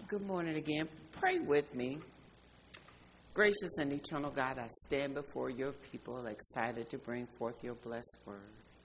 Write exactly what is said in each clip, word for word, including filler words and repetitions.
Good morning again. Pray with me. Gracious and eternal God, I stand before your people excited to bring forth your blessed word.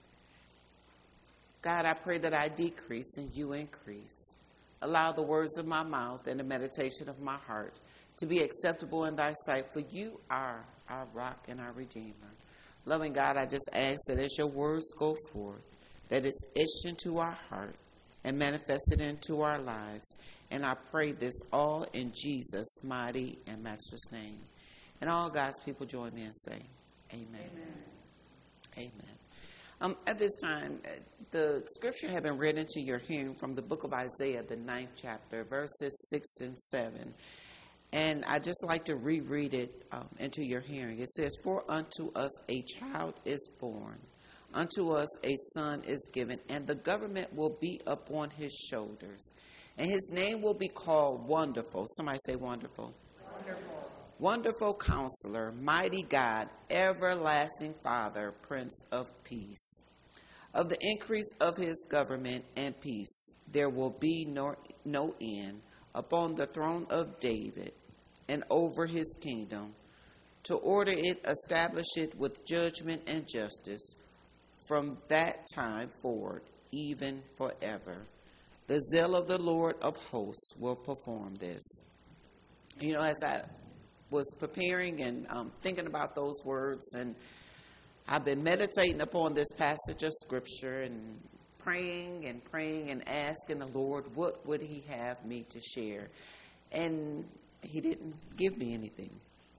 God, I pray that I decrease and you increase. Allow the words of my mouth and the meditation of my heart to be acceptable in thy sight, for you are our rock and our redeemer. Loving God, I just ask that as your words go forth, that it's etched into our heart and manifested into our lives. And I pray this all in Jesus' mighty and matchless name. And all God's people join me and say, amen. Amen. Amen. Um, at this time, the scripture has been read into your hearing from the book of Isaiah, the ninth chapter, verses six and seven. And I just like to reread it um, into your hearing. It says, "For unto us a child is born, unto us a son is given, and the government will be upon his shoulders. And his name will be called Wonderful." Somebody say Wonderful. Wonderful. Wonderful Counselor, Mighty God, Everlasting Father, Prince of Peace. Of the increase of his government and peace, there will be no, no end upon the throne of David and over his kingdom, to order it, establish it with judgment and justice from that time forward, even forever. The zeal of the Lord of hosts will perform this. You know, as I was preparing and um, thinking about those words, and I've been meditating upon this passage of Scripture and praying and praying and asking the Lord, what would he have me to share? And he didn't give me anything.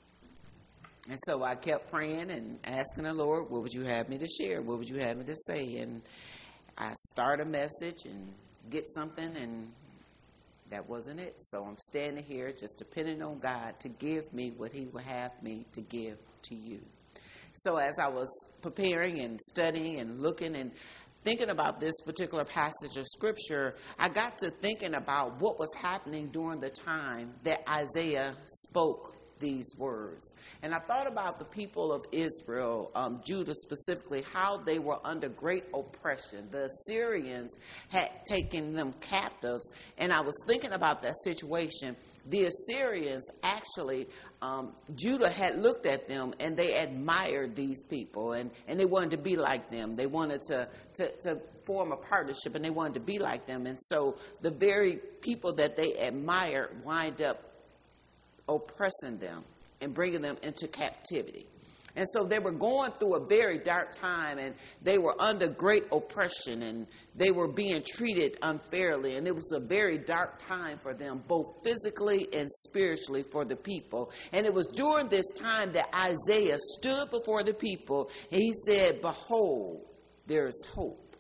And so I kept praying and asking the Lord, what would you have me to share? What would you have me to say? And I start a message and get something, and that wasn't it. So I'm standing here just depending on God to give me what he would have me to give to you. So as I was preparing and studying and looking and thinking about this particular passage of Scripture, I got to thinking about what was happening during the time that Isaiah spoke these words. And I thought about the people of Israel, um, Judah specifically, how they were under great oppression. The Assyrians had taken them captives, and I was thinking about that situation. The Assyrians actually, um, Judah had looked at them and they admired these people, and, and they wanted to be like them. They wanted to, to, to form a partnership, and they wanted to be like them. And so the very people that they admired wind up oppressing them and bringing them into captivity. And so they were going through a very dark time, and they were under great oppression, and they were being treated unfairly. And it was a very dark time for them, both physically and spiritually, for the people. And it was during this time that Isaiah stood before the people, and he said, "Behold, there is hope.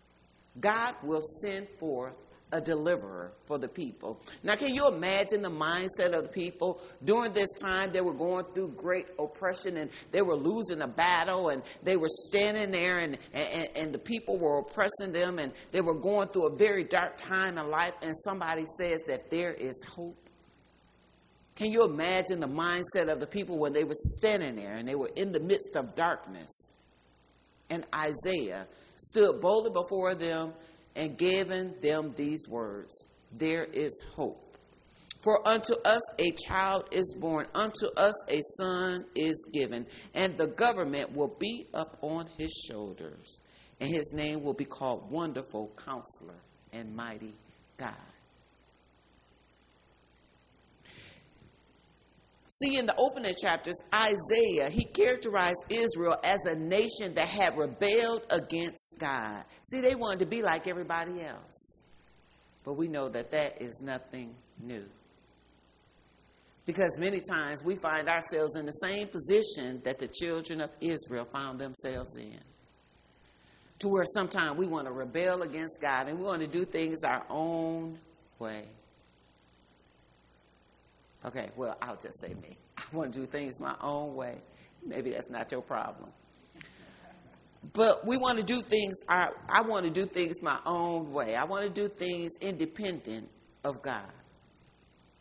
God will send forth a deliverer for the people." Now, can you imagine the mindset of the people during this time? They were going through great oppression, and they were losing a battle, and they were standing there, and, and, and the people were oppressing them, and they were going through a very dark time in life, and somebody says that there is hope. Can you imagine the mindset of the people when they were standing there and they were in the midst of darkness? And Isaiah stood boldly before them and given them these words: "There is hope. For unto us a child is born, unto us a son is given, and the government will be up on his shoulders, and his name will be called Wonderful Counselor and Mighty God." See, in the opening chapters, Isaiah, he characterized Israel as a nation that had rebelled against God. See, they wanted to be like everybody else. But we know that that is nothing new. Because many times we find ourselves in the same position that the children of Israel found themselves in. To where sometimes we want to rebel against God and we want to do things our own way. Okay, well, I'll just say me. I want to do things my own way. Maybe that's not your problem. But we want to do things, I, I want to do things my own way. I want to do things independent of God.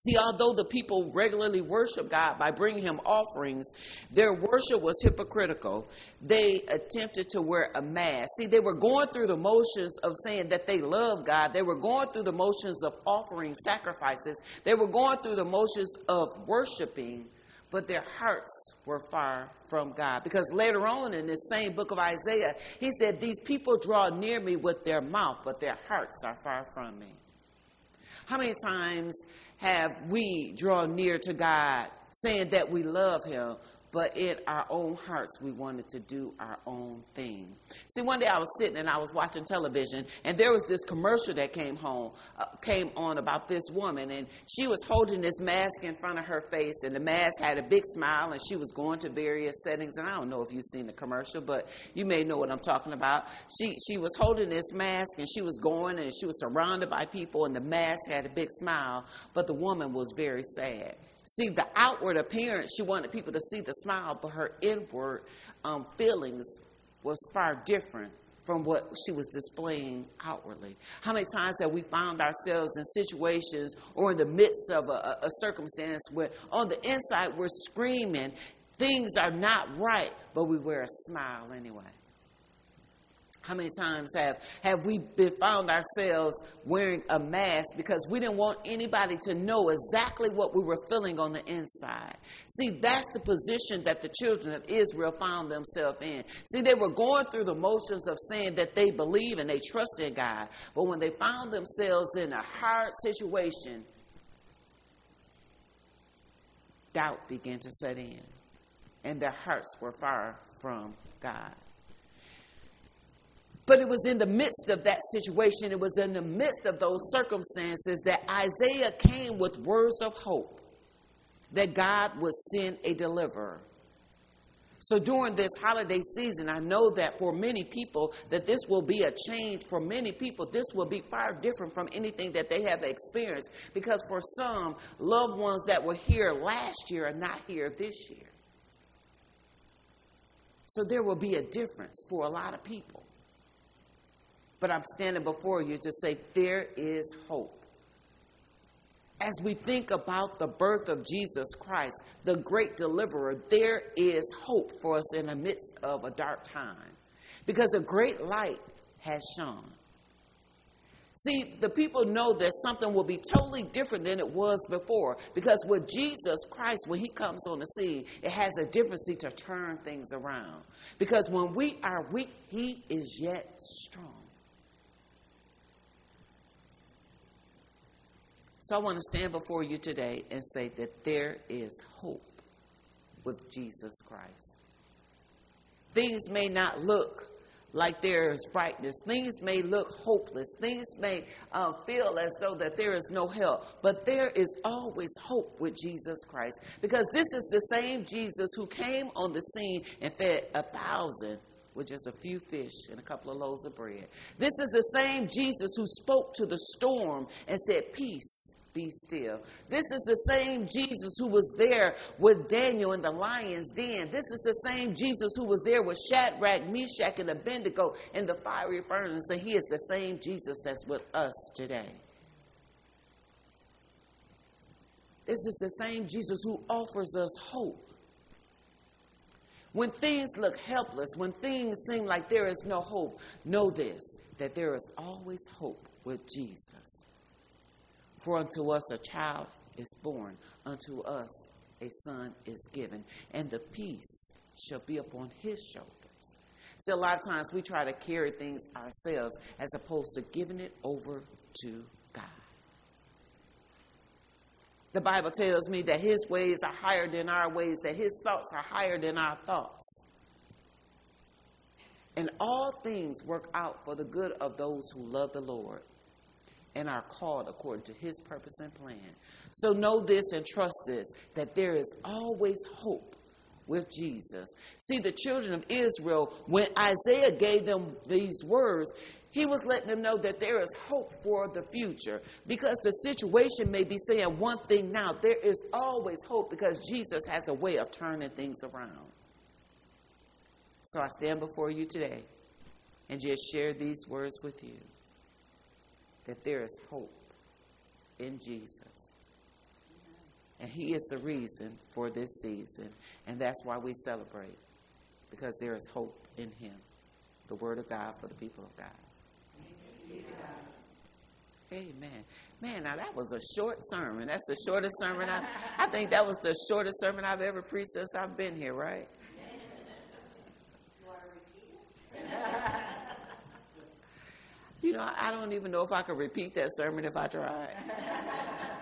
See, although the people regularly worship God by bringing him offerings, their worship was hypocritical. They attempted to wear a mask. See, they were going through the motions of saying that they love God. They were going through the motions of offering sacrifices. They were going through the motions of worshiping, but their hearts were far from God. Because later on in this same book of Isaiah, he said, these people draw near me with their mouth, but their hearts are far from me. How many times have we drawn near to God saying that we love him, but in our own hearts we wanted to do our own thing? See, one day I was sitting and I was watching television, and there was this commercial that came home, uh, came on about this woman, and she was holding this mask in front of her face, and the mask had a big smile, and she was going to various settings. And I don't know if you've seen the commercial, but you may know what I'm talking about. She she was holding this mask, and she was going, and she was surrounded by people, and the mask had a big smile, but the woman was very sad. See, the outward appearance, she wanted people to see the smile, but her inward um, feelings was far different from what she was displaying outwardly. How many times have we found ourselves in situations or in the midst of a, a circumstance where on the inside we're screaming, things are not right, but we wear a smile anyway? How many times have, have we been found ourselves wearing a mask because we didn't want anybody to know exactly what we were feeling on the inside? See, that's the position that the children of Israel found themselves in. See, they were going through the motions of saying that they believe and they trust in God. But when they found themselves in a hard situation, doubt began to set in, and their hearts were far from God. But it was in the midst of that situation, it was in the midst of those circumstances that Isaiah came with words of hope that God would send a deliverer. So during this holiday season, I know that for many people, that this will be a change. For many people, this will be far different from anything that they have experienced. Because for some, loved ones that were here last year are not here this year. So there will be a difference for a lot of people. But I'm standing before you to say there is hope. As we think about the birth of Jesus Christ, the great deliverer, there is hope for us in the midst of a dark time. Because a great light has shone. See, the people know that something will be totally different than it was before. Because with Jesus Christ, when he comes on the scene, it has a differency to turn things around. Because when we are weak, he is yet strong. So I want to stand before you today and say that there is hope with Jesus Christ. Things may not look like there is brightness. Things may look hopeless. Things may uh, feel as though that there is no help. But there is always hope with Jesus Christ. Because this is the same Jesus who came on the scene and fed a thousand with just a few fish and a couple of loaves of bread. This is the same Jesus who spoke to the storm and said, "Peace, be still." This is the same Jesus who was there with Daniel in the lion's den. This is the same Jesus who was there with Shadrach, Meshach, and Abednego in the fiery furnace. And he is the same Jesus that's with us today. This is the same Jesus who offers us hope. When things look helpless, when things seem like there is no hope, know this, that there is always hope with Jesus. For unto us a child is born, unto us a son is given, and the peace shall be upon his shoulders. See, a lot of times we try to carry things ourselves as opposed to giving it over to God. The Bible tells me that his ways are higher than our ways, that his thoughts are higher than our thoughts. And all things work out for the good of those who love the Lord and are called according to his purpose and plan. So know this and trust this, that there is always hope with Jesus. See, the children of Israel, when Isaiah gave them these words, he was letting them know that there is hope for the future. Because the situation may be saying one thing now, there is always hope because Jesus has a way of turning things around. So I stand before you today and just share these words with you, that there is hope in Jesus. And he is the reason for this season. And that's why we celebrate, because there is hope in him. The word of God for the people of God. Amen. Man, now that was a short sermon. That's the shortest sermon. I, I think that was the shortest sermon I've ever preached since I've been here, right? You know, I don't even know if I could repeat that sermon if I tried.